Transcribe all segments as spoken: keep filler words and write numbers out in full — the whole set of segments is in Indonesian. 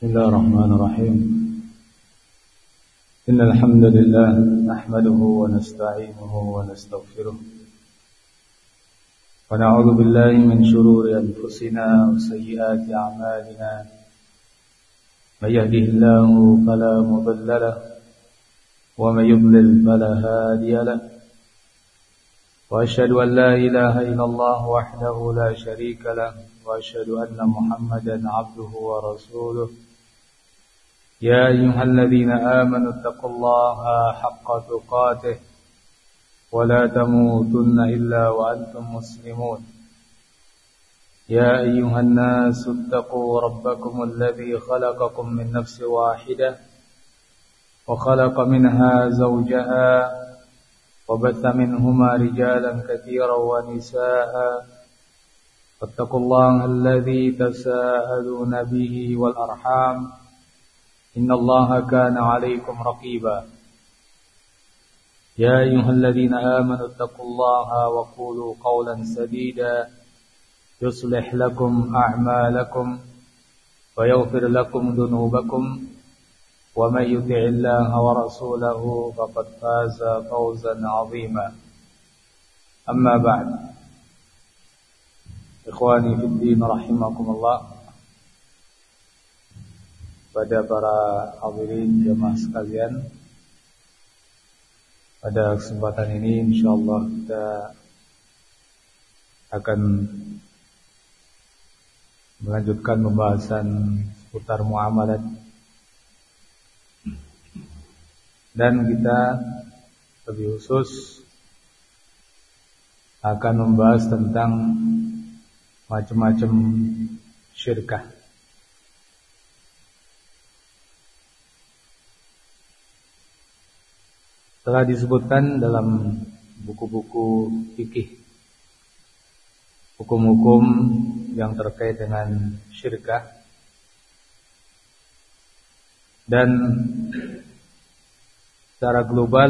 بسم الله الرحمن الرحيم إن الحمد لله نحمده ونستعينه ونستغفره ونعوذ بالله من شرور أنفسنا وسيئات أعمالنا من يهده الله فلا مضل له ومن يضلل فلا هادي له وأشهد أن لا إله إلا الله وحده لا شريك له وأشهد أن محمدا عبده ورسوله يا أيها الذين آمنوا اتقوا الله حق تقاته ولا تموتن إلا وأنتم مسلمون يا أيها الناس اتقوا ربكم الذي خلقكم من نفس واحدة وخلق منها زوجها وبث منهما رجالا كثيرا ونساء فاتقوا الله الذي تساءلون به والأرحام إن الله كان عليكم رقيبا يا أيها الذين آمنوا اتقوا الله وقولوا قولا سديدا يصلح لكم أعمالكم ويغفر لكم ذنوبكم ومن يطع الله ورسوله فقد فاز فوزا عظيما أما بعد إخواني في الدين رحمكم الله. Pada para hadirin jemaah sekalian, pada kesempatan ini insyaallah kita akan melanjutkan pembahasan seputar muamalat, dan kita lebih khusus akan membahas tentang macam-macam syirkah. Telah disebutkan dalam buku-buku fikih hukum-hukum yang terkait dengan syirkah, dan secara global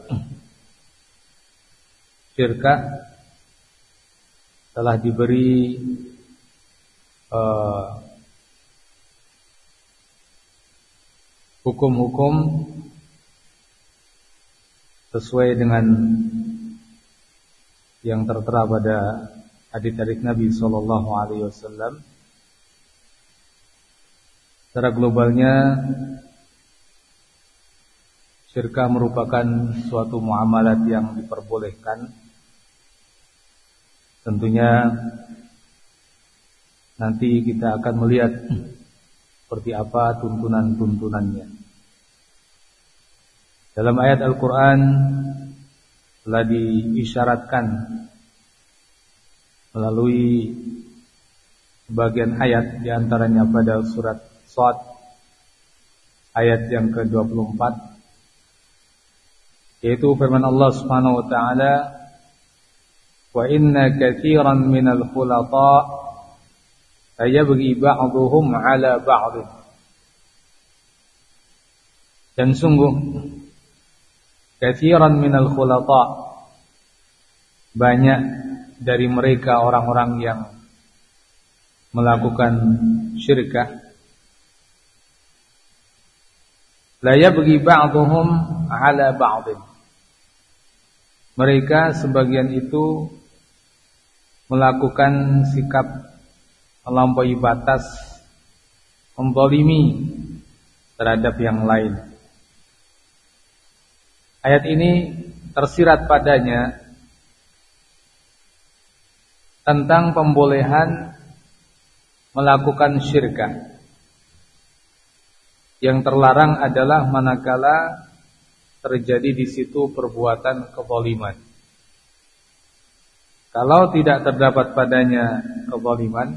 syirkah telah diberi uh, hukum-hukum sesuai dengan yang tertera pada hadits-hadits Nabi sallallahu alaihi wasallam. Secara globalnya syirkah merupakan suatu muamalat yang diperbolehkan. Tentunya nanti kita akan melihat seperti apa tuntunan-tuntunannya. Dalam ayat Al-Quran telah diisyaratkan melalui bagian ayat, diantaranya pada surat Shad ayat yang ke dua puluh empat, yaitu firman Allah Subhanahu wa taala, wa inna katsiran minal khulata ayabghi ba'dhum 'ala ba'd. Dan sungguh katsiran minal khulata, banyak dari mereka orang-orang yang melakukan syirkah, la yabghi ba'dhum 'ala ba'd. Mereka sebagian itu melakukan sikap melampaui batas, menzalimi terhadap yang lain. Ayat ini tersirat padanya tentang pembolehan melakukan syirkah. Yang terlarang adalah manakala terjadi di situ perbuatan kezaliman. Kalau tidak terdapat padanya kezaliman,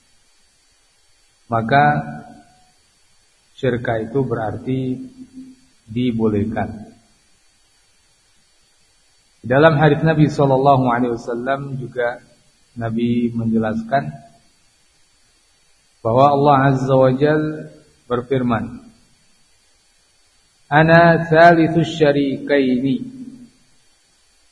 maka syirkah itu berarti dibolehkan. Dalam hadits Nabi sallallahu alaihi wasallam juga Nabi menjelaskan bahwa Allah Azza wa Jalla berfirman, "Ana thalitsus syarikaini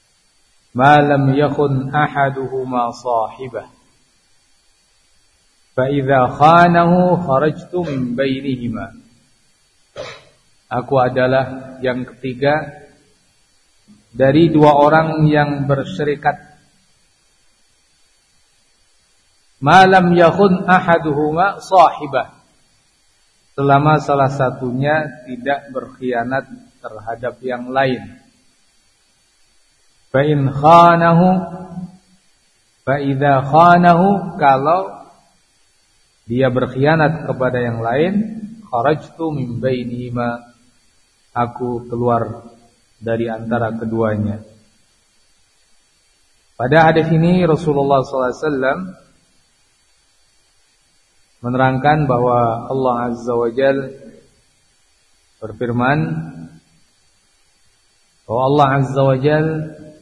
ma lam yakun ahaduhuma sahibah." fa idza khanahu kharajtu min bainihima. Aku adalah yang ketiga dari dua orang yang bersyirikat. Malam yakhun ahaduhuma sahibah, selama salah satunya tidak berkhianat terhadap yang lain. Fa in khanahu fa idza khanahu, kalau dia berkhianat kepada yang lain, kharajtu min bainihima, aku keluar dari antara keduanya. Pada hadis ini Rasulullah sallallahu alaihi wasallam menerangkan bahwa Allah Azza wa Jalla berfirman bahwa Allah Azza wa Jalla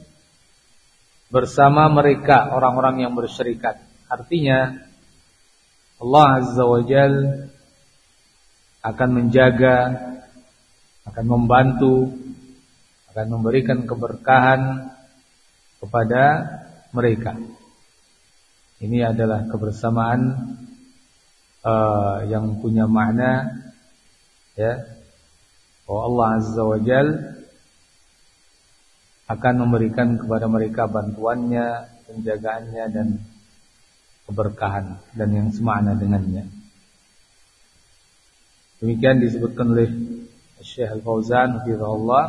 bersama mereka orang-orang yang bersyirikat. Artinya Allah Azza wa Jalla akan menjaga, akan membantu, akan memberikan keberkahan kepada mereka. Ini adalah kebersamaan uh, yang punya makna, ya, bahwa Allah Azza wa Jalla akan memberikan kepada mereka bantuannya, penjagaannya dan keberkahan dan yang semakna dengannya. Demikian disebutkan oleh Syekh Al-Fauzan hafizahullah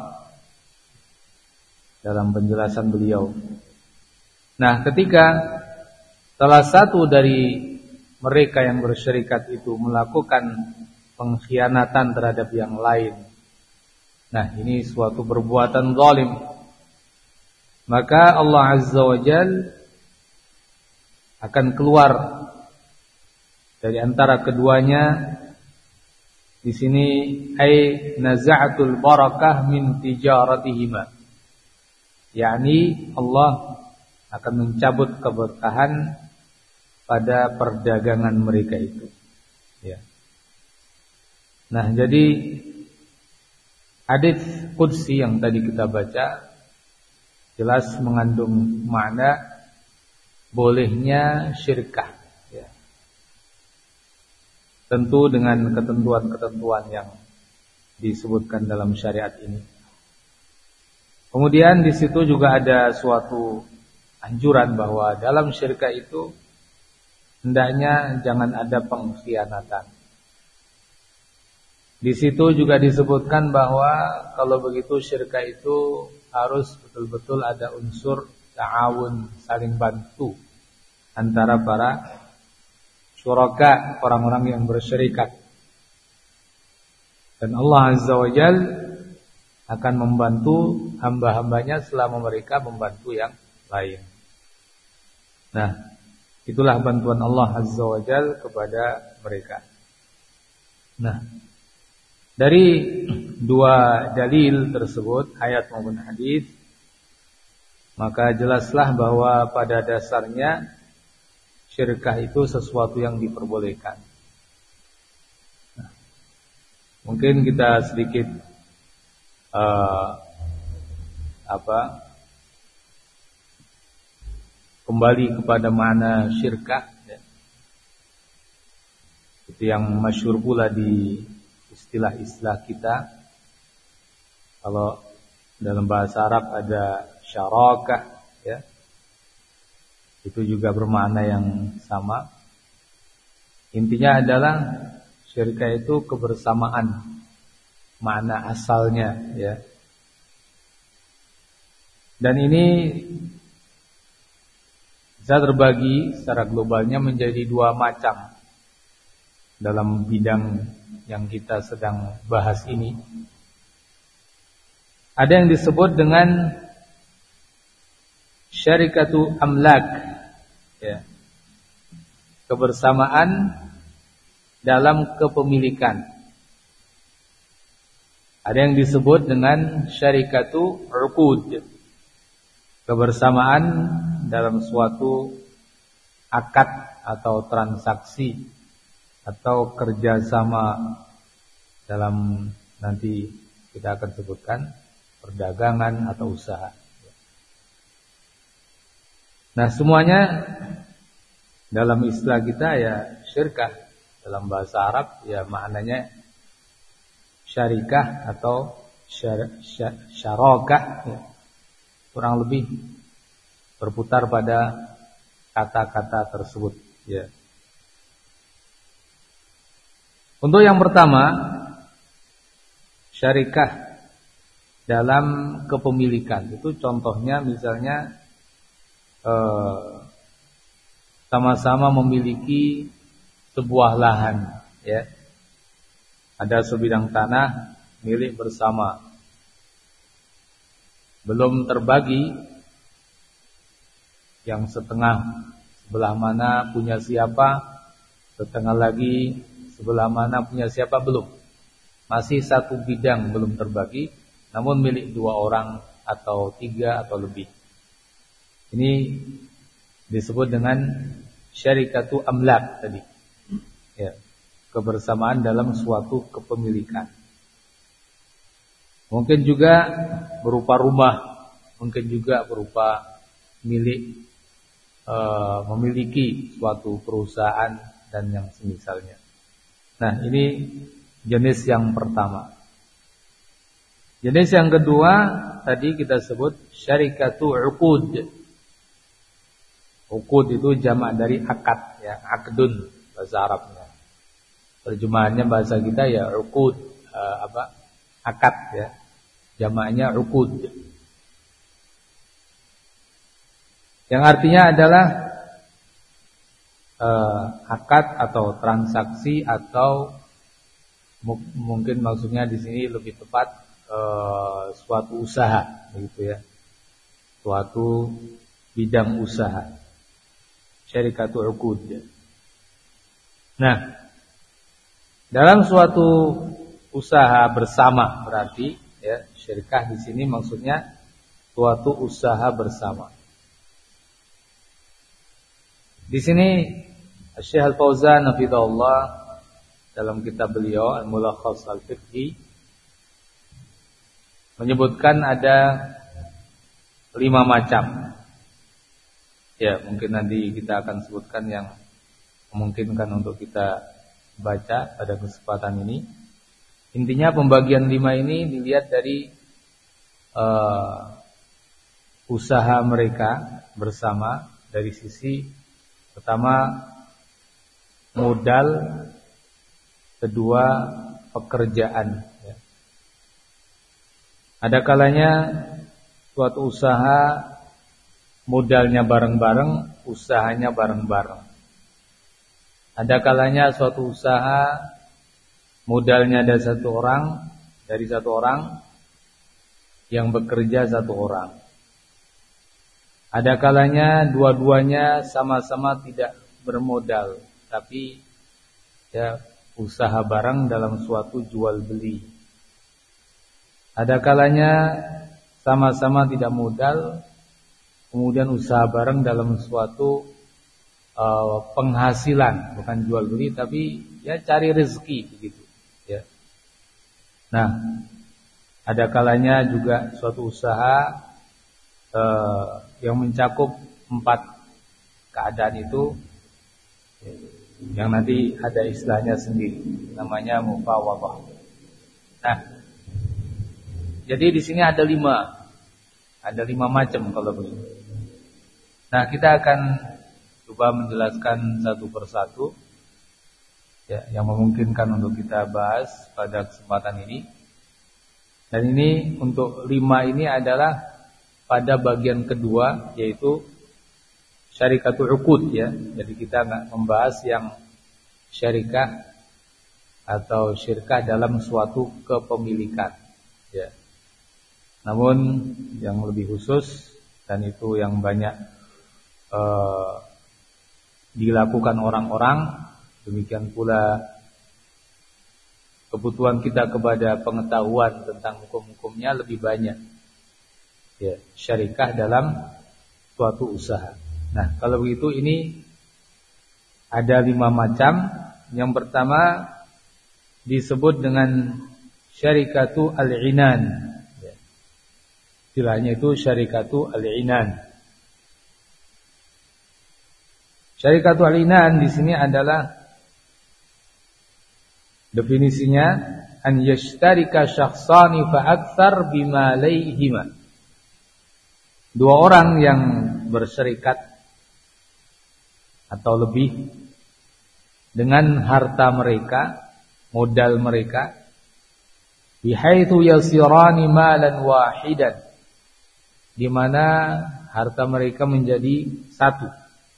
dalam penjelasan beliau. Nah, ketika salah satu dari mereka yang bersyirikat itu melakukan pengkhianatan terhadap yang lain, nah ini suatu perbuatan zalim, maka Allah Azza wa Jalla akan keluar dari antara keduanya. Di sini ai naza'atul barakah min tijaratihima, yakni Allah akan mencabut keberkahan pada perdagangan mereka itu, ya. Nah, jadi hadits qudsi yang tadi kita baca jelas mengandung makna bolehnya syirkah, ya. Tentu dengan ketentuan-ketentuan yang disebutkan dalam syariat ini. Kemudian di situ juga ada suatu anjuran bahwa dalam syirkah itu hendaknya jangan ada pengkhianatan. Di situ juga disebutkan bahwa kalau begitu syirkah itu harus betul-betul ada unsur ta'awun, saling bantu antara para syuraka, orang-orang yang bersyirikat. Dan Allah Azza wa Jalla akan membantu hamba-hambanya selama mereka membantu yang lain. Nah, itulah bantuan Allah Azza wa Jalla kepada mereka. Nah, dari dua dalil tersebut, ayat maupun hadis, maka jelaslah bahwa pada dasarnya syirkah itu sesuatu yang diperbolehkan. Nah, mungkin kita sedikit uh, apa kembali kepada makna syirkah, ya. Itu yang masyhur pula di istilah-istilah kita. Kalau dalam bahasa Arab ada syarakah, ya. Itu juga bermakna yang sama. Intinya adalah syirkah itu kebersamaan, makna asalnya, ya. Dan ini bisa terbagi secara globalnya menjadi dua macam dalam bidang yang kita sedang bahas ini. Ada yang disebut dengan syarikatu amlak, ya, kebersamaan dalam kepemilikan. Ada yang disebut dengan syarikatu uqud, kebersamaan dalam suatu akad atau transaksi atau kerjasama dalam, nanti kita akan sebutkan, perdagangan atau usaha. Nah, semuanya dalam istilah kita ya syirkah dalam bahasa Arab ya maknanya syarikah atau syar, syar, syarakah ya. Kurang lebih berputar pada kata-kata tersebut ya. Untuk yang pertama, syarikah dalam kepemilikan. Itu contohnya misalnya eh, sama-sama memiliki sebuah lahan ya. Ada sebidang tanah milik bersama. Belum terbagi, yang setengah sebelah mana punya siapa, setengah lagi sebelah mana punya siapa belum. Masih satu bidang belum terbagi, namun milik dua orang atau tiga atau lebih. Ini disebut dengan syarikatu amlak tadi. Ya, kebersamaan dalam suatu kepemilikan. Mungkin juga berupa rumah, mungkin juga berupa milik e, memiliki suatu perusahaan dan yang semisalnya. Nah, ini jenis yang pertama. Jenis yang kedua tadi kita sebut syarikatu uqud. Uqud itu jamak dari akad ya, aqdun bahasa Arabnya. Terjemahannya bahasa kita ya uqud, uh, apa? Akad ya. Jamaknya uqud. Yang artinya adalah Uh, akad atau transaksi atau mu- mungkin maksudnya di sini lebih tepat uh, suatu usaha, begitu ya, suatu bidang usaha, syarikatu uqud. Nah, dalam suatu usaha bersama berarti ya syirkah di sini maksudnya suatu usaha bersama. Di sini Syekh Al-Fauzan hafizahullah dalam kitab beliau Al-Mulakhas Al-Fiqhi menyebutkan ada lima macam. Ya, mungkin nanti kita akan sebutkan yang memungkinkan untuk kita baca pada kesempatan ini. Intinya pembagian lima ini dilihat dari uh, usaha mereka bersama dari sisi pertama modal, kedua pekerjaan. Ya. Ada kalanya suatu usaha modalnya bareng-bareng, usahanya bareng-bareng. Ada kalanya suatu usaha modalnya ada satu orang, dari satu orang yang bekerja satu orang. Ada kalanya dua-duanya sama-sama tidak bermodal, tapi ya usaha bareng dalam suatu jual beli. Ada kalanya sama-sama tidak modal, kemudian usaha bareng dalam suatu uh, penghasilan, bukan jual beli, tapi ya cari rezeki begitu. Ya. Nah, ada kalanya juga suatu usaha uh, yang mencakup empat keadaan itu, yang nanti ada istilahnya sendiri, namanya mufawadah. Nah, jadi di sini ada lima, ada lima macam kalau begitu. Nah, kita akan coba menjelaskan satu persatu, ya, yang memungkinkan untuk kita bahas pada kesempatan ini. Dan ini untuk lima ini adalah pada bagian kedua, yaitu syarikatul uqud ya. Jadi kita enggak membahas yang syarikah atau syirkah dalam suatu kepemilikan ya. Namun yang lebih khusus dan itu yang banyak eh, dilakukan orang-orang, demikian pula kebutuhan kita kepada pengetahuan tentang hukum-hukumnya lebih banyak ya, syarikah dalam suatu usaha. Nah, kalau begitu ini ada lima macam. Yang pertama disebut dengan syarikatu al-inan. Ya. Istilahnya itu syarikatu al-inan. Syarikatu al-inan di sini adalah Definisinya an yashtarika syakhsani fa aktsar bima layhima. Dua orang yang berserikat atau lebih dengan harta mereka, modal mereka, bihaitsu yasirani malan wahidan, di mana harta mereka menjadi satu.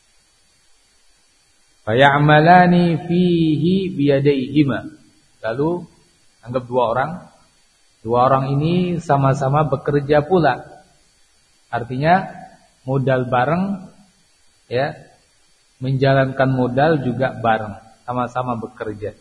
Faya'malani fihi biyadaihima. Lalu anggap dua orang, dua orang ini sama-sama bekerja pula. Artinya modal bareng, ya, menjalankan modal juga bareng, sama-sama bekerja.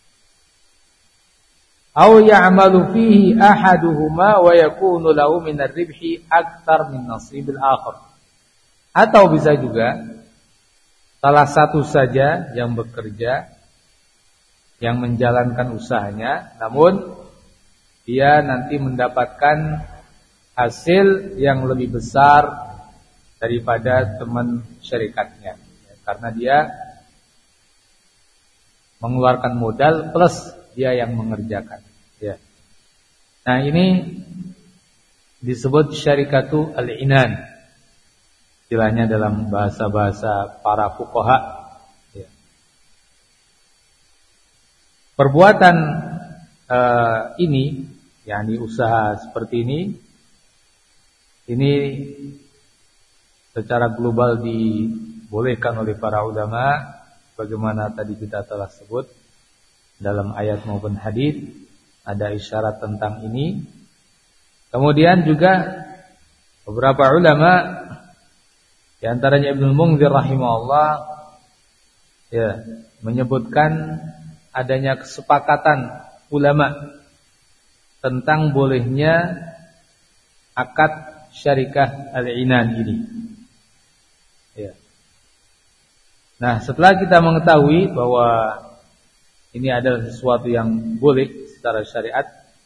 Aw ya'malu fihi ahaduhuma wa yakunu lahu min ar-ribhi aktsar min nasibil akhar. Atau bisa juga salah satu saja yang bekerja, yang menjalankan usahanya, namun dia nanti mendapatkan hasil yang lebih besar daripada teman syarikatnya, karena dia mengeluarkan modal plus dia yang mengerjakan. Ya. Nah, ini disebut syarikatu al-inan, istilahnya dalam bahasa-bahasa para fuqaha. Perbuatan uh, ini, yakni usaha seperti ini, ini secara global dibolehkan oleh para ulama, bagaimana tadi kita telah sebut dalam ayat maupun hadis, ada isyarat tentang ini. Kemudian juga beberapa ulama, di antaranya Ibnu Munzir rahimahullah, ya, menyebutkan adanya kesepakatan ulama tentang bolehnya akad syarikah al-inan ini. Ya. Nah, setelah kita mengetahui bahwa ini adalah sesuatu yang boleh secara syariat,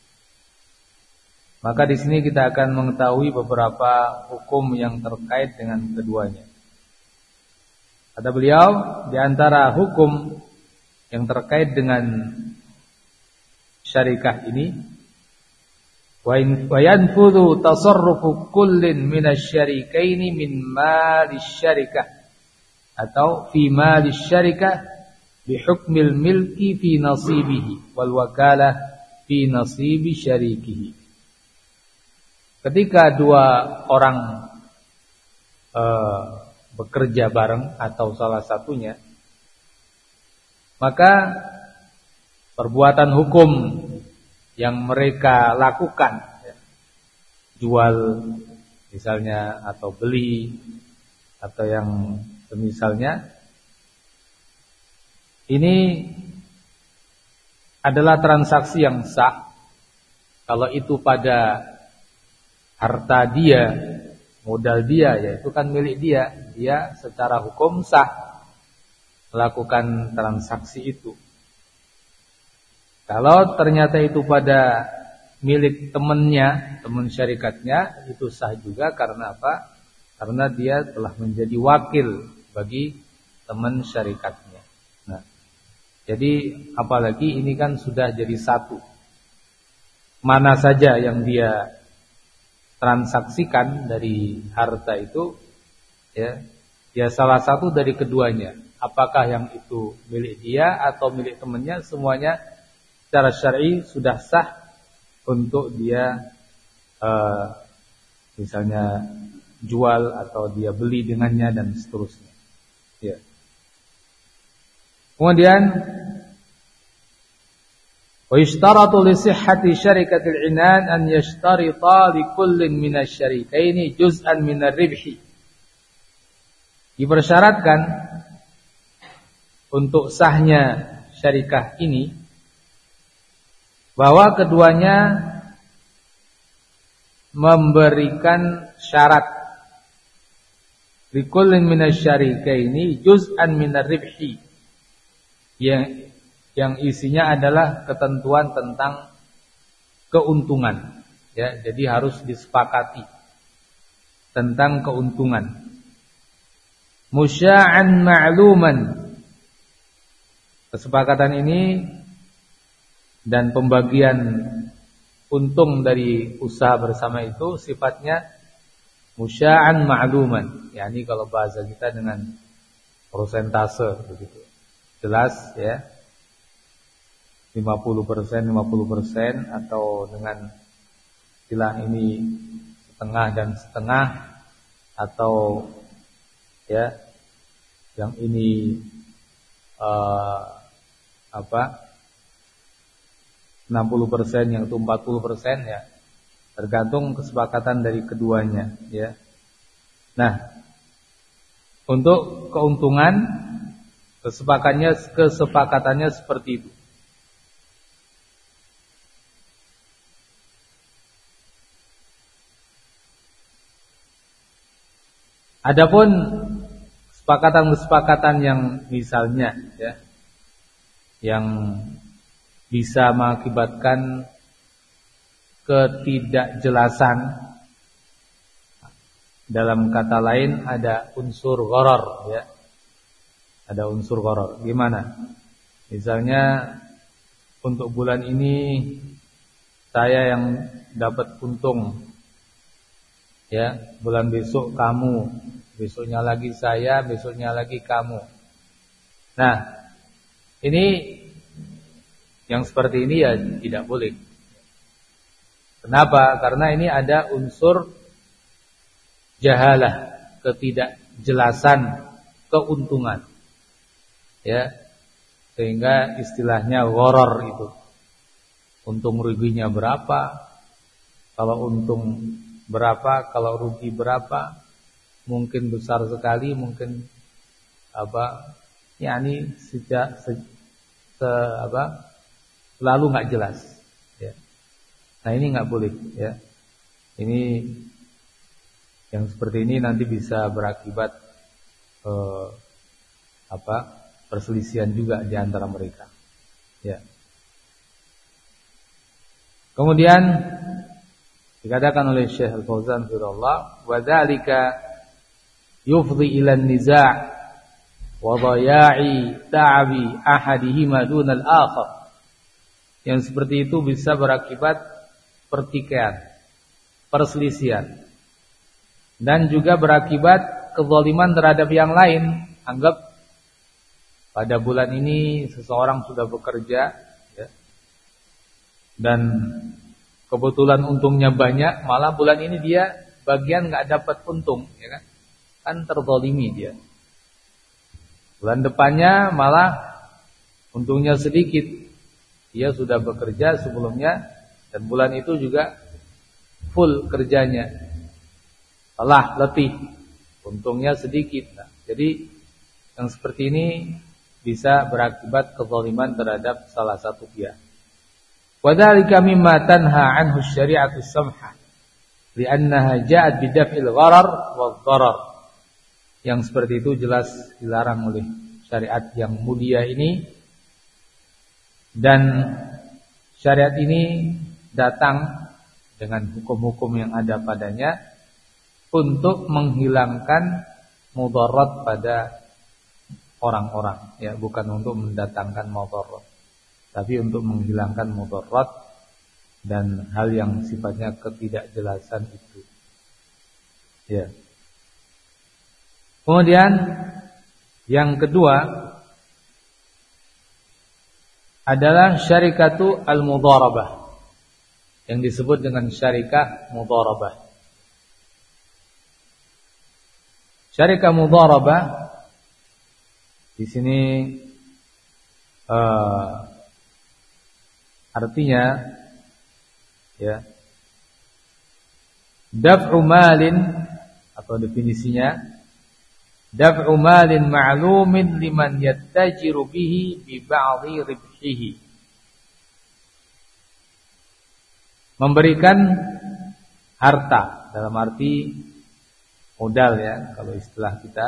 maka di sini kita akan mengetahui beberapa hukum yang terkait dengan keduanya. Kata beliau, di antara hukum yang terkait dengan syarikah ini, wa yanfudhu tasarrufu kullin minasyarikaini min malis syarikah, atau fi malis syarikah bi hukmil milki fi nasibihi wal wakalah fi nasibi syarikihi. Ketika dua orang uh, bekerja bareng atau salah satunya, maka perbuatan hukum yang mereka lakukan, ya, jual misalnya atau beli atau yang semisalnya, ini adalah transaksi yang sah kalau itu pada harta dia, modal dia, ya itu kan milik dia, dia secara hukum sah melakukan transaksi itu. Kalau ternyata itu pada milik temannya, teman syarikatnya, itu sah juga. Karena apa? Karena dia telah menjadi wakil bagi teman syarikatnya. Nah, jadi apalagi ini kan sudah jadi satu. Mana saja yang dia transaksikan dari harta itu, ya, ya salah satu dari keduanya. Apakah yang itu milik dia atau milik temannya, semuanya secara syar'i sudah sah untuk dia uh, misalnya jual atau dia beli dengannya dan seterusnya. Ya. Kemudian wa yushtaratu li sihhati syarikatil inan an yashtarita li kullin minasyarikaini juz'an minar ribhi. Dipersyaratkan untuk sahnya syarikah ini bahwa keduanya memberikan syarat likullin minasyarikaini juz'an minar ribhi, yang yang isinya adalah ketentuan tentang keuntungan, ya, jadi harus disepakati tentang keuntungan. Musya'an ma'luman, kesepakatan ini Dan pembagian untung dari usaha bersama itu sifatnya musya'an ma'luman. yakni kalau bahasa kita dengan persentase begitu. Jelas ya. lima puluh persen lima puluh persen atau dengan istilah ini setengah dan setengah, atau ya yang ini uh, apa enam puluh persen yang itu empat puluh persen ya, tergantung kesepakatan dari keduanya ya. Nah, untuk keuntungan kesepakatannya kesepakatannya seperti itu. Adapun kesepakatan-kesepakatan yang misalnya ya, yang bisa mengakibatkan ketidakjelasan, dalam kata lain ada unsur gharar ya. Ada unsur gharar. Gimana? Misalnya untuk bulan ini saya yang dapat untung. Ya, bulan besok kamu, besoknya lagi saya, besoknya lagi kamu. Nah, ini yang seperti ini ya tidak boleh. Kenapa? Karena ini ada unsur jahalah, ketidakjelasan keuntungan. Ya. Sehingga istilahnya gharar itu. Untung ruginya berapa? Kalau untung berapa, kalau rugi berapa, mungkin besar sekali, mungkin apa, yakni sejak se, se apa, selalu nggak jelas. Ya. Nah ini nggak boleh. Ya. Ini yang seperti ini nanti bisa berakibat eh, apa, perselisihan juga di antara mereka. Ya. Kemudian dikatakan oleh Syekh Al-Fauzan firallah, wa dzalika yufdhi ila an-niza' wa dhaya'i ta'bi ahadihima duna al-akhar. Yang seperti itu bisa berakibat pertikaian, perselisihan, dan juga berakibat kezaliman terhadap yang lain. Anggap pada bulan ini seseorang sudah bekerja ya, dan kebetulan untungnya banyak, malah bulan ini dia bagian nggak dapat untung, ya kan? Kan terzalimi dia. Bulan depannya malah untungnya sedikit. Dia sudah bekerja sebelumnya dan bulan itu juga full kerjanya. Lelah, letih, untungnya sedikit. Nah, jadi yang seperti ini bisa berakibat kezaliman terhadap salah satu pihak. Wadzalika mimma tanha anhu syari'atu samha li'annaha ja'at bidaf'il gharar wadh-dharar. Yang seperti itu jelas dilarang oleh syariat yang mulia ini, dan syariat ini datang dengan hukum-hukum yang ada padanya untuk menghilangkan mudarat pada orang-orang, ya, bukan untuk mendatangkan mudarat, tapi untuk menghilangkan mudarat dan hal yang sifatnya ketidakjelasan itu. Ya. Kemudian yang kedua adalah syarikatu al-mudharabah, yang disebut dengan syarikah mudharabah. Syarikah mudharabah di sini uh, artinya ya, daf'u malin, atau definisinya daf'u malin ma'lumin liman yattajiru bihi bi ba'dhi ribhihi. Memberikan harta dalam arti modal ya, kalau istilah kita,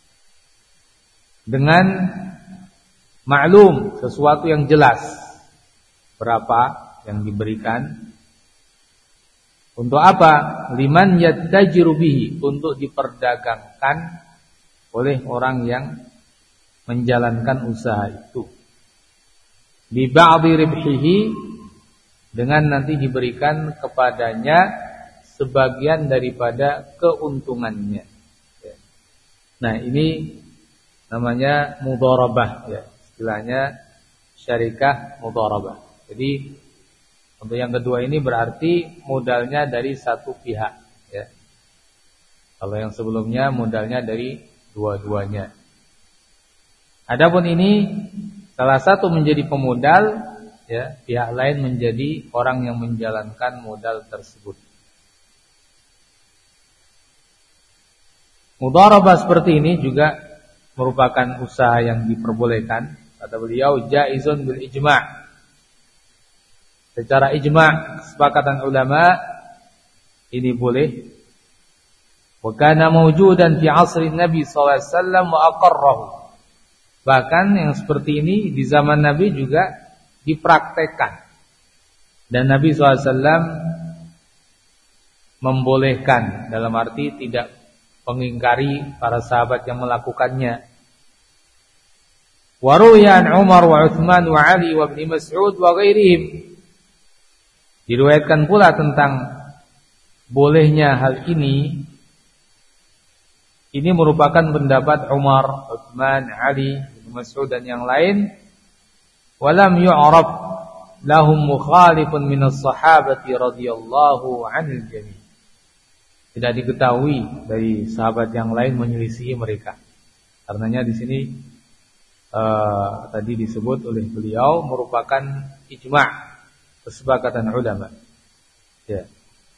dengan maklum, sesuatu yang jelas berapa yang diberikan. Untuk apa? Liman yattajiru bihi, untuk diperdagangkan oleh orang yang menjalankan usaha itu. bi ba'dhi ribhihi, dengan nanti diberikan kepadanya sebagian daripada keuntungannya. Nah, ini namanya mudharabah ya, istilahnya syarikah mudharabah. Jadi untuk yang kedua ini berarti modalnya dari satu pihak ya. Kalau yang sebelumnya modalnya dari dua-duanya. Adapun ini salah satu menjadi pemodal ya, pihak lain menjadi orang yang menjalankan modal tersebut. Mudharabah seperti ini juga merupakan usaha yang diperbolehkan. Kata beliau, jaizun bil ijma'. Secara ijma', kesepakatan ulama, ini boleh. Wa kana mawjudan fi 'asri Nabi sallallahu alaihi wasallam wa aqarrahu. Bahkan yang seperti ini di zaman Nabi juga dipraktekkan. Dan Nabi sallallahu alaihi wasallam membolehkan, dalam arti tidak mengingkari para sahabat yang melakukannya. Wa ruwiya an Umar wa Utsman wa Ali wa Ibnu Mas'ud wa ghairihim. Diriwayatkan pula tentang bolehnya hal ini. Ini merupakan pendapat Umar, Utsman, Ali, Ibnu Mas'ud dan yang lain. Walam yu'rab lahum mukhalifun minas sahabati radhiyallahu anil jami'. Tidak diketahui dari sahabat yang lain menyelisihi mereka. Karenanya di sini uh, tadi disebut oleh beliau merupakan ijma', kesepakatan ulama. Ya.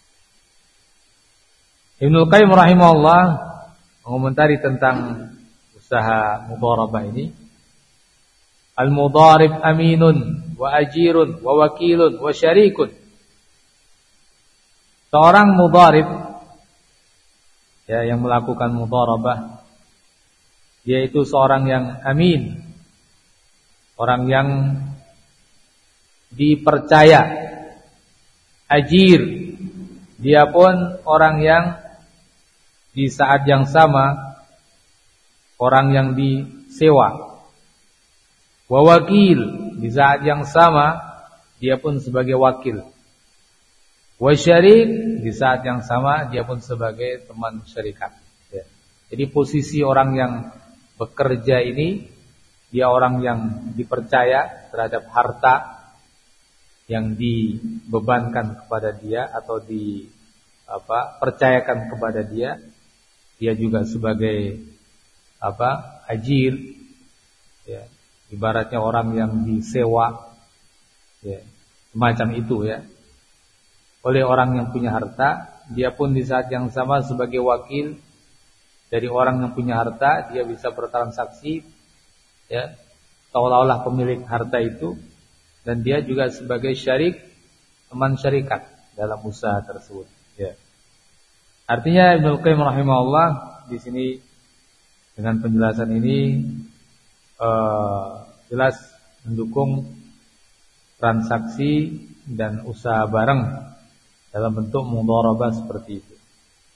Ibnul Qayyim rahimahullah mengomentari tentang usaha mudharabah ini. Al-mudharib aminun wa ajirun wa wakilun wa syarikun. Seorang mudharib ya, yang melakukan mudharabah, dia itu seorang yang amin, orang yang dipercaya, ajir, dia pun orang yang di saat yang sama orang yang disewa, wa wakil, di saat yang sama dia pun sebagai wakil, wa syarik, di saat yang sama dia pun sebagai teman syarikat ya. Jadi posisi orang yang bekerja ini, dia orang yang dipercaya terhadap harta yang dibebankan kepada dia atau di apa percayakan kepada dia. Dia juga sebagai apa ajir ya, ibaratnya orang yang disewa ya, semacam itu ya, oleh orang yang punya harta. Dia pun di saat yang sama sebagai wakil dari orang yang punya harta. Dia bisa bertransaksi ya, seolah-olah pemilik harta itu. Dan dia juga sebagai syarik, teman syarikat dalam usaha tersebut ya. Artinya Ibnu Qayyim rahimahullah di sini dengan penjelasan ini uh, jelas mendukung transaksi dan usaha bareng dalam bentuk mudharabah seperti itu.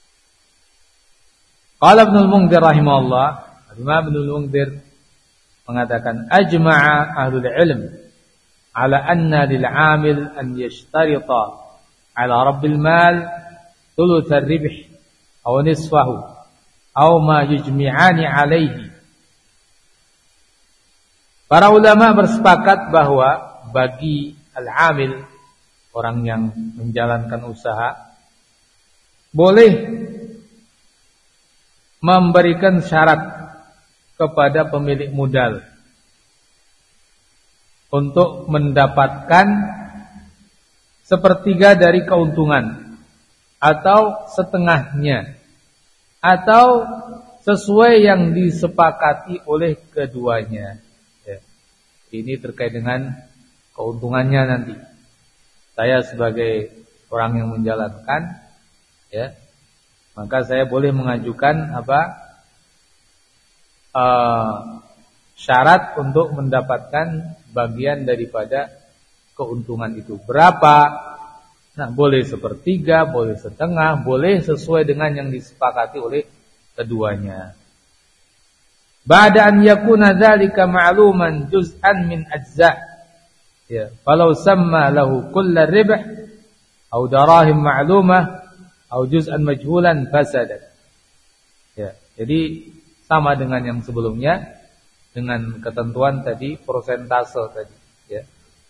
Qala Ibnu al-Mundhir rahimahullah, Imam Ibnu al-Mundhir mengatakan ajma'a ahlul ilm ala anna lil 'amil an yashtarita ala rabbil mal thuluth ar-ribh aw nisfahu aw ma yujmi'ani alaihi. Para ulama bersepakat bahwa bagi al-'amil, orang yang menjalankan usaha, boleh memberikan syarat kepada pemilik modal untuk mendapatkan sepertiga dari keuntungan atau setengahnya atau sesuai yang disepakati oleh keduanya ya. Ini terkait dengan keuntungannya nanti. Saya sebagai orang yang menjalankan ya, maka saya boleh mengajukan apa uh, syarat untuk mendapatkan bagian daripada keuntungan itu. Berapa? Nah, boleh sepertiga, boleh setengah, boleh sesuai dengan yang disepakati oleh keduanya. Ba'da an yakuna dzalika ma'luman juz'an min ajza'. Ya, falau samma lahu kulla ribh aw darahim ma'lumah aw juz'an majhulan fasadat. Ya, jadi sama dengan yang sebelumnya dengan ketentuan tadi persentase tadi, ya.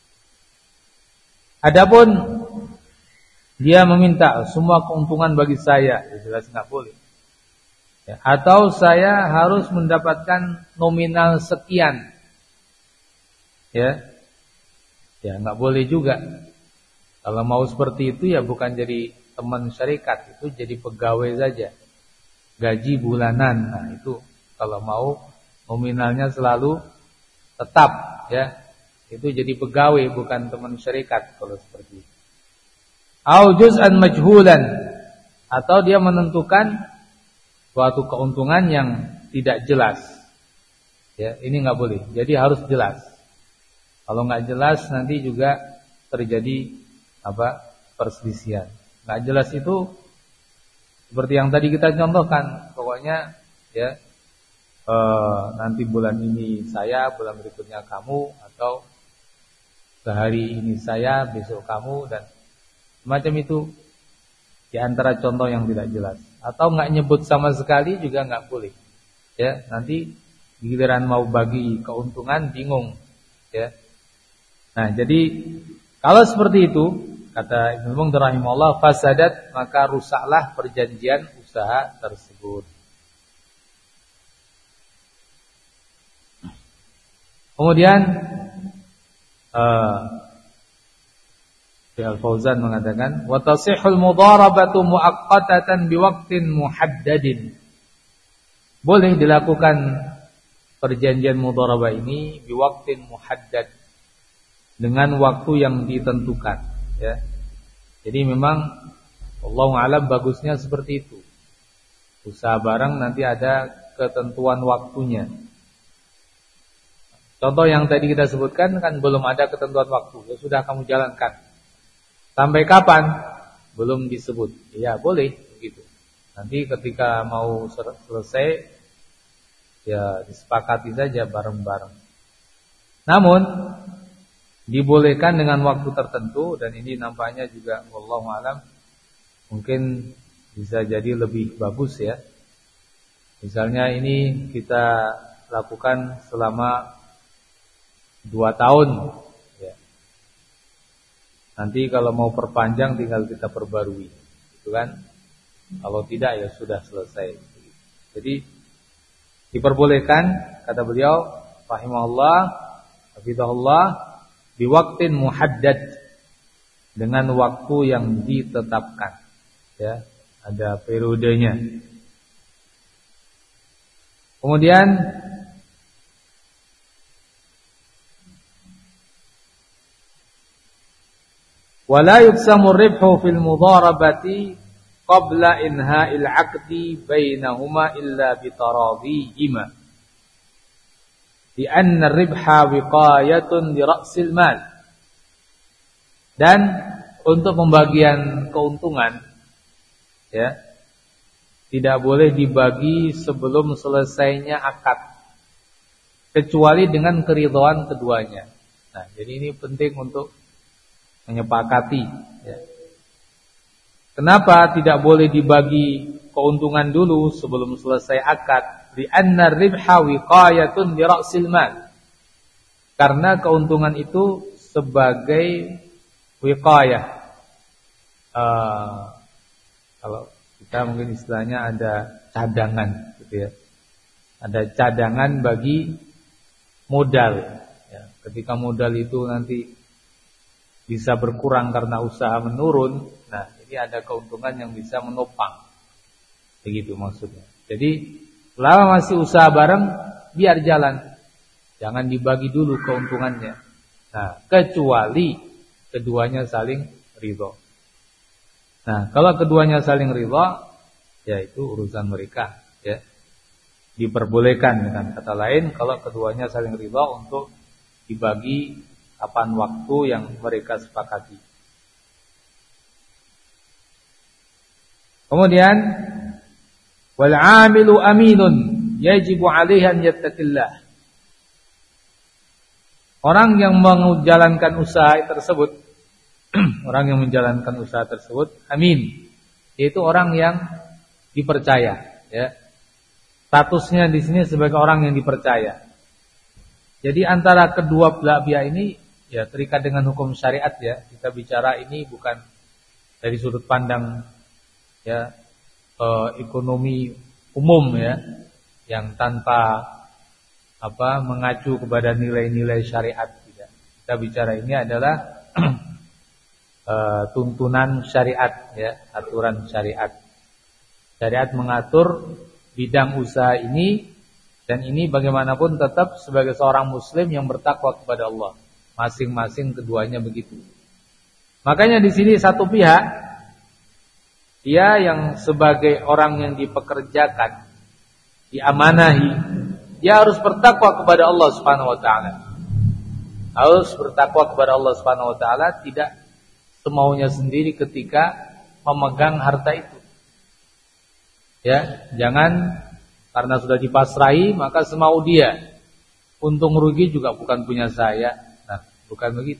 Adapun dia meminta semua keuntungan bagi saya, ya jelas enggak boleh. Ya, atau saya harus mendapatkan nominal sekian. Ya. Ya enggak boleh juga. Kalau mau seperti itu ya bukan jadi teman syarikat, itu jadi pegawai saja. Gaji bulanan. Nah, itu kalau mau nominalnya selalu tetap, ya. Itu jadi pegawai bukan teman syarikat kalau seperti itu. Au juz'an majhulan, atau dia menentukan suatu keuntungan yang tidak jelas. Ya, ini enggak boleh. Jadi harus jelas. Kalau enggak jelas nanti juga terjadi apa? Perselisihan. Enggak jelas itu seperti yang tadi kita contohkan, pokoknya ya eh, nanti bulan ini saya, bulan berikutnya kamu, atau sehari ini saya, besok kamu, dan semacam itu. Di antara contoh yang tidak jelas. Atau enggak nyebut sama sekali juga enggak boleh. Ya, nanti giliran mau bagi keuntungan bingung, ya. Nah, jadi kalau seperti itu, kata Ibnu Munzir rahimahullah, fasadat, maka rusaklah perjanjian usaha tersebut. Kemudian uh, Al-Fauzan mengatakan, wa tasihhul mudharabatu muaqqatatan biwaqtin muhaddadin. Boleh dilakukan perjanjian mudharabah ini biwaqtin muhaddad, dengan waktu yang ditentukan, ya. Jadi memang Allahu a'lam bagusnya seperti itu. Usaha barang nanti ada ketentuan waktunya. Contoh yang tadi kita sebutkan kan belum ada ketentuan waktu, ya sudah kamu jalankan. Sampai kapan? Belum disebut. Ya boleh begitu. Nanti ketika mau selesai, ya disepakati saja bareng-bareng. Namun dibolehkan dengan waktu tertentu, dan ini nampaknya juga wallahu alam mungkin bisa jadi lebih bagus, ya. Misalnya ini kita lakukan selama dua tahun, ya. Nanti kalau mau perpanjang tinggal kita perbarui, gitu kan? Kalau tidak ya sudah selesai. Jadi diperbolehkan, kata beliau rahimahullah, hafizahullah, biwaktin muhaddad, dengan waktu yang ditetapkan, ya, ada periodenya. Kemudian wala yuksamu ribhu fil mudharabati qabla inha'il 'aqdi bainahuma illa bitaradihima, di anna ribha wiqayatun li ra'sil mal. Dan untuk pembagian keuntungan, ya, tidak boleh dibagi sebelum selesainya akad, kecuali dengan keridhaan keduanya. Nah, jadi ini penting untuk menyepakati, ya. Kenapa tidak boleh dibagi keuntungan dulu sebelum selesai akad? Di anna ribha wiqayatun li ra'sil mal. Karena keuntungan itu sebagai wiqayah. Uh, kalau kita mungkin istilahnya ada cadangan, gitu ya. Ada cadangan bagi modal, ya. Ketika modal itu nanti bisa berkurang karena usaha menurun, nah ini ada keuntungan yang bisa menopang, begitu maksudnya. Jadi selama masih usaha bareng, biar jalan, jangan dibagi dulu keuntungannya. Nah, kecuali keduanya saling ridho. Nah, kalau keduanya saling ridho, ya itu urusan mereka, ya. Diperbolehkan, dengan kata lain, kalau keduanya saling ridho untuk dibagi kapan waktu yang mereka sepakati. Kemudian wal 'amilu aminun yajibu 'alaihi an yattaqillah. orang yang menjalankan usaha tersebut, orang yang menjalankan usaha tersebut amin, yaitu orang yang dipercaya, ya. Statusnya di sini sebagai orang yang dipercaya. Jadi antara kedua belah pihak ini ya terikat dengan hukum syariat, ya. Kita bicara ini bukan dari sudut pandang ya eh, ekonomi umum, ya, yang tanpa apa mengacu kepada nilai-nilai syariat, tidak. Kita bicara ini adalah uh, tuntunan syariat, ya, aturan syariat. Syariat mengatur bidang usaha ini, dan ini bagaimanapun tetap sebagai seorang muslim yang bertakwa kepada Allah. Masing-masing keduanya begitu. Makanya di sini satu pihak dia yang sebagai orang yang dipekerjakan, diamanahi, dia harus bertakwa kepada Allah Subhanahu wa taala. Harus bertakwa kepada Allah Subhanahu wa taala, tidak semaunya sendiri ketika memegang harta itu. Ya, jangan karena sudah dipasrahi maka semau dia. Untung rugi juga bukan punya saya. Nah, bukan begitu.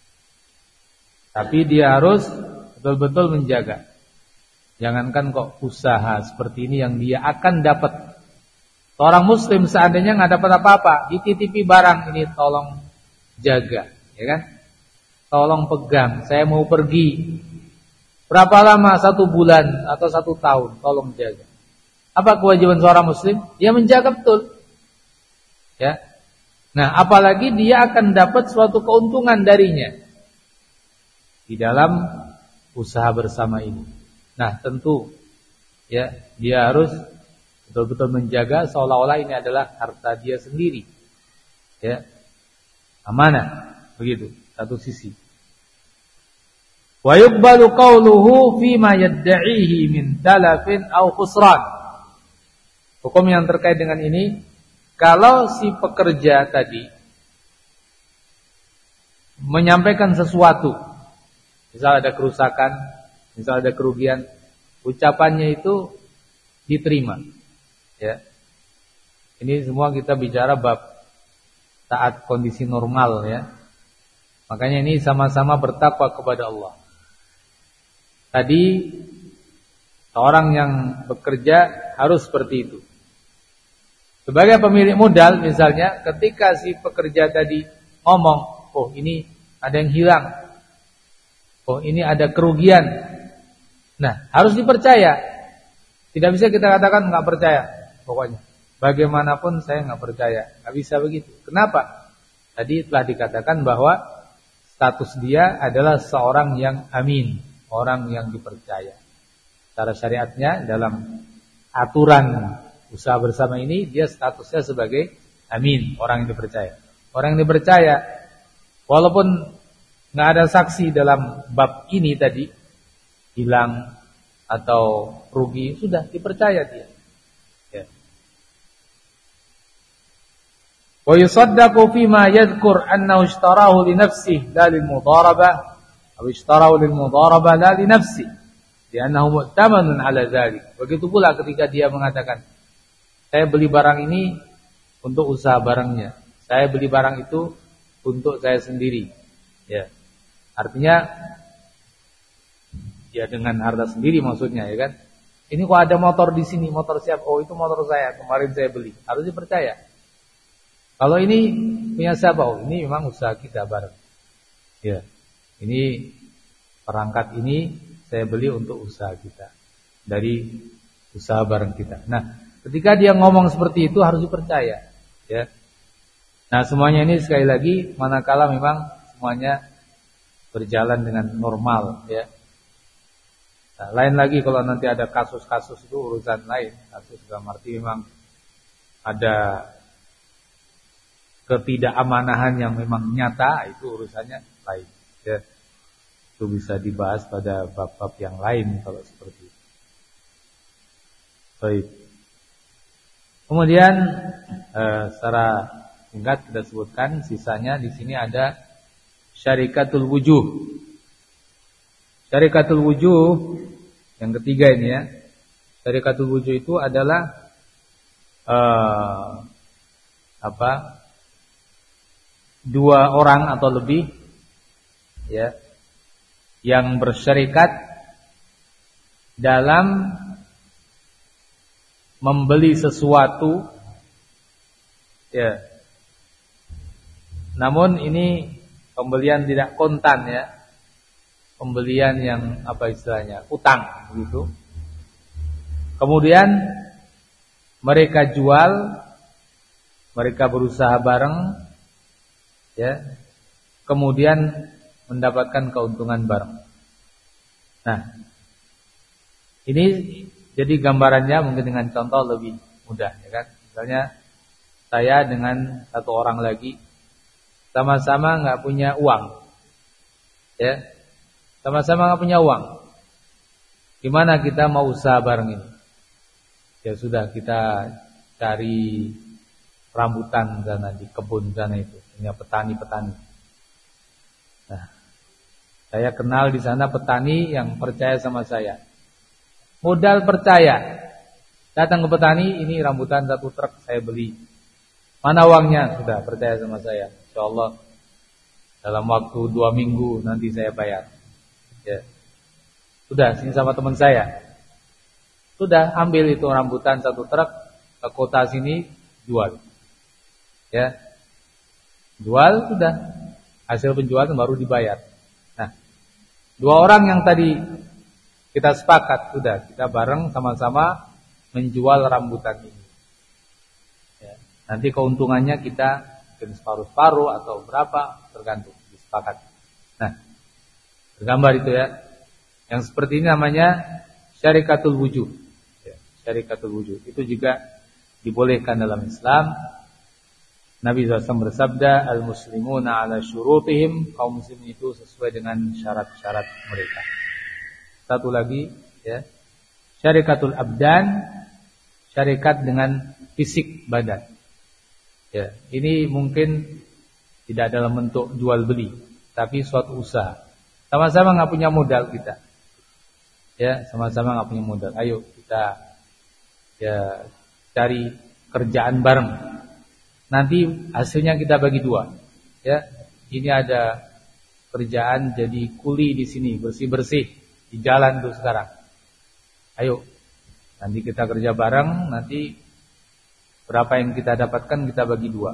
Tapi dia harus betul-betul menjaga. Jangankan kok usaha seperti ini yang dia akan dapat. Seorang muslim seandainya nggak dapat apa-apa, dititipi barang ini tolong jaga, ya kan? Tolong pegang, saya mau pergi. Berapa lama? Satu bulan atau satu tahun, tolong jaga. Apa kewajiban seorang muslim? Dia menjaga betul. Ya. Nah, apalagi dia akan dapat suatu keuntungan darinya di dalam usaha bersama ini. Nah, tentu ya, dia harus betul-betul menjaga seolah-olah ini adalah harta dia sendiri. Ya. Amanah, begitu, satu sisi. Wa yuqbalu qawluhu fi ma yad'ihi min talafin aw khusran. Hukum yang terkait dengan ini, kalau si pekerja tadi menyampaikan sesuatu, misal ada kerusakan, misal ada kerugian, ucapannya itu diterima. Ya. Ini semua kita bicara bab saat kondisi normal, ya. Makanya ini sama-sama bertakwa kepada Allah. Tadi seorang yang bekerja harus seperti itu. Sebagai pemilik modal misalnya, ketika si pekerja tadi ngomong, oh ini ada yang hilang, oh ini ada kerugian, nah harus dipercaya. Tidak bisa kita katakan nggak percaya. Pokoknya bagaimanapun saya nggak percaya, nggak bisa begitu. Kenapa? Tadi telah dikatakan bahwa status dia adalah seorang yang amin, orang yang dipercaya. Secara syariatnya dalam aturan usaha bersama ini dia statusnya sebagai amin, orang yang dipercaya. Orang yang dipercaya, walaupun nggak ada saksi dalam bab ini tadi, hilang atau rugi, sudah dipercaya dia. Wa yusaddaqu fima yadhkur annahu ishtarahu li nafsihi la lil mudharabah aw ishtarahu lil mudharabah la li nafsihi li'annahu mu'tamanun 'ala dzalik. Begitu pula ketika dia mengatakan, saya beli barang ini untuk usaha barangnya, saya beli barang itu untuk saya sendiri, ya. Artinya ya dengan harta sendiri maksudnya, ya kan. Ini kok ada motor di sini, motor siapa? Oh itu motor saya, kemarin saya beli. Harus dipercaya. Kalau ini punya siapa? Oh, ini memang usaha kita bareng. Ya. Ini perangkat ini saya beli untuk usaha kita. Dari usaha bareng kita. Nah, ketika dia ngomong seperti itu harus dipercaya, ya. Nah, semuanya ini sekali lagi manakala memang semuanya berjalan dengan normal, ya. Nah, lain lagi kalau nanti ada kasus-kasus itu urusan lain. Kasus dalam arti memang ada ketidakαμanahan yang memang nyata, itu urusannya lain, ya. Itu bisa dibahas pada bab-bab yang lain kalau seperti itu. Baik. Kemudian eh, secara singkat kita sebutkan sisanya di sini ada syarikatul wujuh. Syarikatul wujuh yang ketiga ini, ya. Syarikatul wujuh itu adalah eh, apa? dua orang atau lebih, ya, yang bersyarikat dalam membeli sesuatu, ya. Namun ini pembelian tidak kontan, ya. Pembelian yang apa istilahnya? Utang begitu. Kemudian mereka jual, mereka berusaha bareng, ya. Kemudian mendapatkan keuntungan bareng. Nah, ini jadi gambarannya mungkin dengan contoh lebih mudah, ya kan? Misalnya saya dengan satu orang lagi sama-sama nggak punya uang, ya, sama-sama nggak punya uang. Gimana kita mau usaha bareng ini? Ya sudah, kita cari rambutan sana di kebun sana itu, punya petani-petani. Nah, saya kenal di sana petani yang percaya sama saya. Modal percaya, datang ke petani, ini rambutan satu truk saya beli. Mana uangnya? Sudah percaya sama saya. Insyaallah dalam waktu dua minggu nanti saya bayar. Ya. Sudah, sini sama teman saya. Sudah, ambil itu rambutan satu truk ke kota sini, jual. Ya. Jual, sudah. Hasil penjualan baru dibayar. Nah, dua orang yang tadi kita sepakat, sudah, kita bareng sama-sama menjual rambutan ini. Ya. Nanti keuntungannya kita mungkin separuh-separuh atau berapa, tergantung, disepakat. Nah, tergambar itu, ya. Yang seperti ini namanya syarikatul wujuh. Ya, syarikatul wujuh. Itu juga dibolehkan dalam Islam. Nabi shallallahu alaihi wasallam bersabda, al-muslimuna ala syurutihim, kaum muslimin itu sesuai dengan syarat-syarat mereka. Satu lagi, ya, syarikatul abdan, syarikat dengan fisik badan. Ya, ini mungkin tidak dalam bentuk jual beli, tapi suatu usaha. Sama-sama nggak punya modal kita. Ya, sama-sama nggak punya modal. Ayo kita, ya, cari kerjaan bareng. Nanti hasilnya kita bagi dua. Ya, ini ada kerjaan jadi kuli di sini, bersih-bersih di jalan tuh sekarang. Ayo, nanti kita kerja bareng. Nanti berapa yang kita dapatkan kita bagi dua.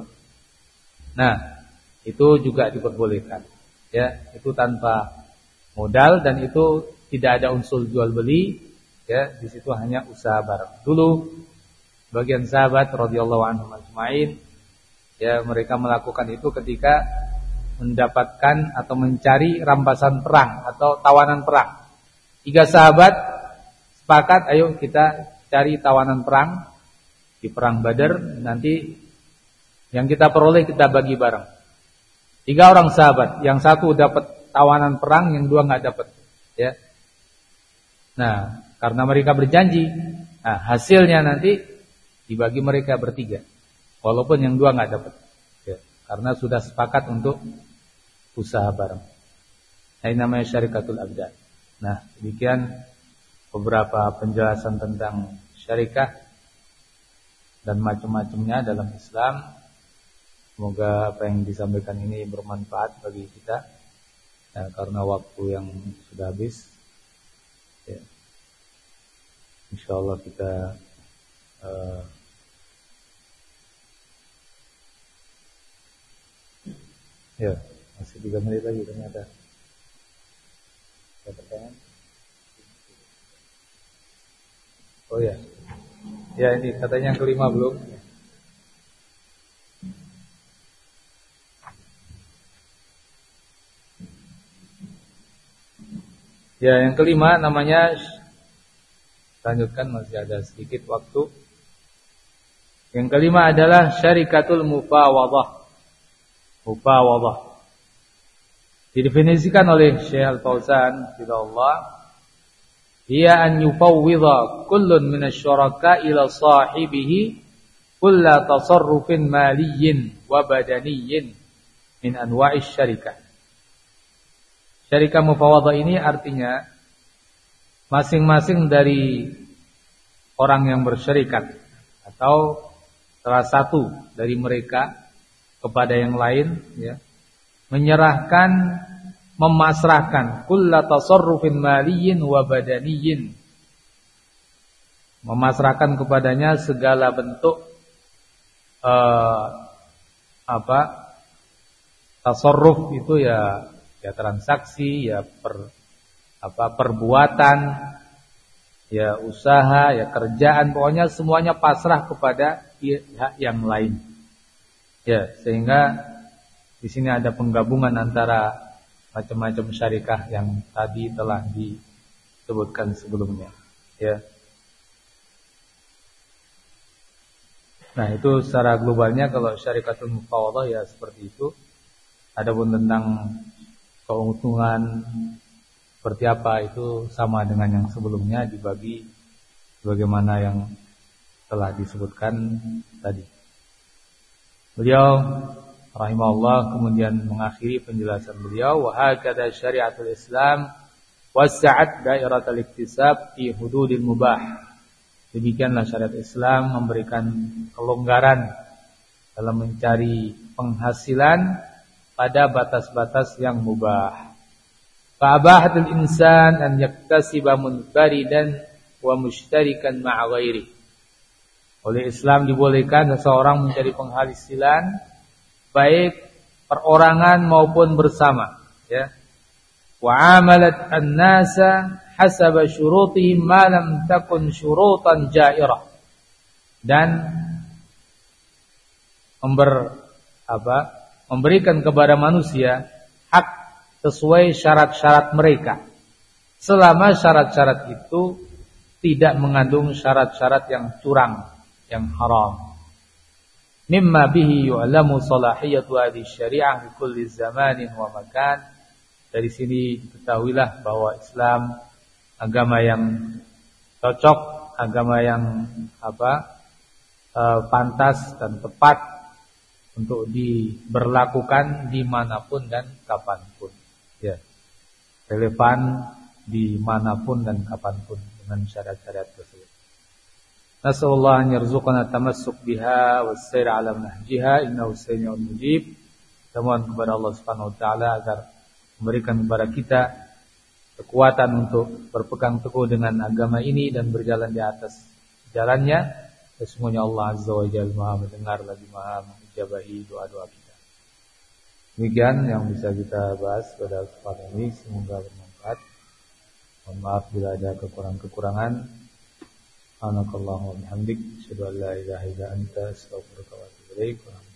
Nah, itu juga diperbolehkan. Ya, itu tanpa modal dan itu tidak ada unsur jual beli, ya, di situ hanya usaha bareng. Dulu bagian sahabat radhiyallahu anhum ajmain, ya, mereka melakukan itu ketika mendapatkan atau mencari rampasan perang atau tawanan perang. Tiga sahabat sepakat, ayo kita cari tawanan perang di perang Badar, nanti yang kita peroleh kita bagi bareng. Tiga orang sahabat, yang satu dapat tawanan perang, yang dua nggak dapat, ya. Nah, karena mereka berjanji, nah, hasilnya nanti dibagi mereka bertiga, walaupun yang dua nggak dapat, ya, karena sudah sepakat untuk usaha bareng. Nah, ini namanya syarikatul abdan. Nah, demikian beberapa penjelasan tentang syarikah dan macam-macamnya dalam Islam. Semoga apa yang disampaikan ini bermanfaat bagi kita, ya, karena waktu yang sudah habis. Ya. Insyaallah kita uh, ya, masih tiga menit lagi ternyata. Ada pertanyaan? Oh ya. Ya, ini katanya yang kelima belum. Ya, yang kelima namanya, lanjutkan, masih ada sedikit waktu. Yang kelima adalah syarikatul mufawadah. Mufawadah didefinisikan oleh Syekh Al-Fauzan hafizahullah, hiya an yufawwidha kullun minasyuraka ila sahibihi kulla tasarrufin maliyyin wa badaniyyin min anwa'is syarikah. Syarikah mufawadah ini artinya masing-masing dari orang yang bersyarikat atau salah satu dari mereka kepada yang lain, ya. Menyerahkan, memasrahkan kulla tasarrufin maliyyin wa badaniyyin. Memasrahkan kepadanya segala bentuk uh, apa? Tasarruf itu ya ya transaksi, ya per apa perbuatan, ya usaha, ya kerjaan, pokoknya semuanya pasrah kepada pihak yang lain. Ya, sehingga di sini ada penggabungan antara macam-macam syarikah yang tadi telah disebutkan sebelumnya. Ya. Nah, itu secara globalnya kalau syarikatul mufawadah ya seperti itu. Adapun tentang keuntungan seperti apa itu sama dengan yang sebelumnya, dibagi bagaimana yang telah disebutkan tadi. Beliau rahimahullah kemudian mengakhiri penjelasan beliau, wa hakadha syariatul Islam wasa'at dairatul iktisab fi hududil mubah. Demikianlah syariat Islam memberikan kelonggaran dalam mencari penghasilan pada batas-batas yang mubah. Fa'abahatul insan an yaktasiba munfaridan wa mushtarikan ma'a ghairi. Oleh Islam dibolehkan seseorang mencari penghasilan baik perorangan maupun bersama, ya. Wa amalat an-nasa hasaba syurutihim ma lam takun syurutan jairah. Dan member apa? memberikan kepada manusia hak sesuai syarat-syarat mereka, selama syarat-syarat itu tidak mengandung syarat-syarat yang curang, yang haram. Mimma bihi yu'lamu salahiyatu hadhihi syari'ah di kulli zamanin wa makan. Dari sini diketahuilah bahwa Islam agama yang cocok, agama yang apa? E, pantas dan tepat untuk diberlakukan dimanapun dan kapanpun. Ya, relevan dimanapun dan kapanpun dengan syariat-syariat tersebut. Nasallallahu an yarzuqana tamassuk biha was-sayr 'ala nahjiha innahu samii'un mujib. Mohon kepada Allah Subhanahu wa taala agar memberikan kepada kita kekuatan untuk berpegang teguh dengan agama ini dan berjalan di atas jalannya. Sesungguhnya Allah Azza wa Jalla Maha mendengar lagi Maha mengijabahi doa-doa kita. Demikian yang bisa kita bahas pada kesempatan ini, semoga bermanfaat. Mohon maaf bila ada kekurangan-kekurangan. Subhanakallahumma wa bihamdik, asyhadu an la ilaha illa anta, astaghfiruka wa atubu ilaik.